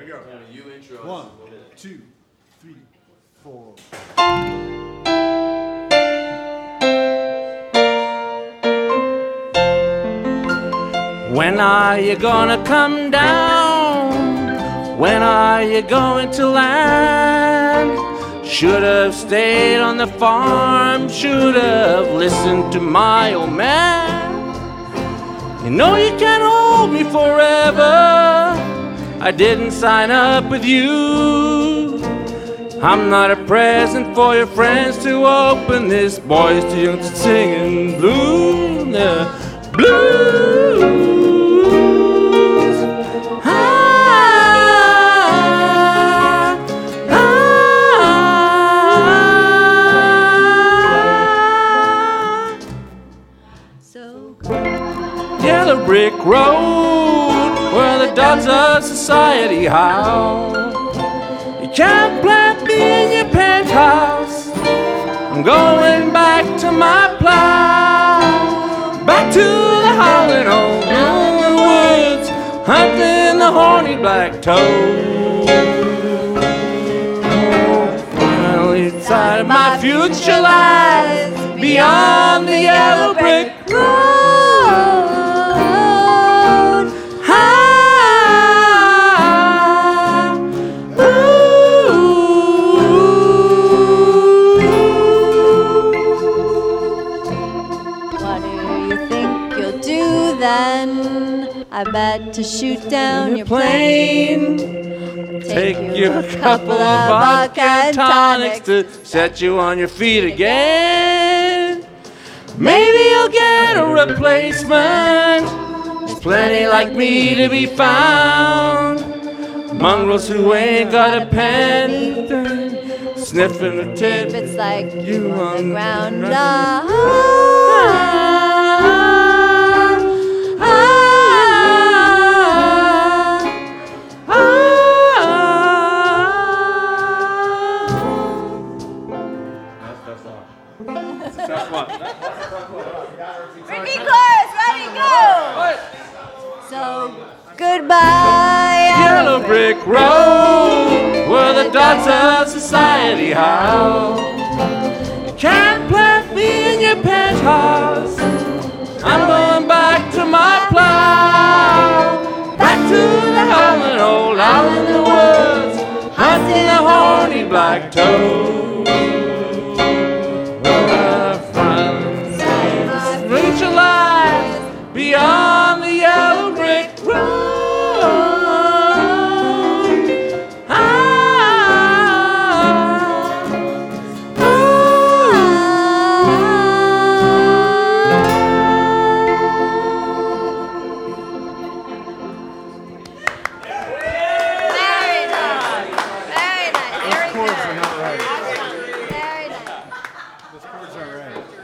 go. You intro. 1, 2, 3, 4. When are you gonna come down? When are you going to land? Should have stayed on the farm, should have listened to my old man. You know you can't hold me forever, I didn't sign up with you. I'm not a present for your friends to open, this boy's too young to sing in blue. Blues. Yellow brick road where the dogs of society howl. You can't plant me in your penthouse. I'm going back to my plow, back to the howling old woods, hunting the horny black toad. Finally, inside of my future lies beyond the yellow brick road. Then I bet to shoot down your plane. Take you a couple of vodka and tonics to set you on your feet again. Maybe you'll get a replacement. There's plenty like me to be found. Mongrels who ain't got a penny, sniffing the tip. It's like you on the ground. Repeat chorus, ready, go! So, goodbye. Yellow brick road where the dogs of society howl. You can't plant me in your penthouse. I'm going back to my plow, back to the howling old out in the woods, hunting the horny black toad. Beyond the yellow brick road. Very nice. Very nice. Those chords are not right. Very nice. Those chords aren't right.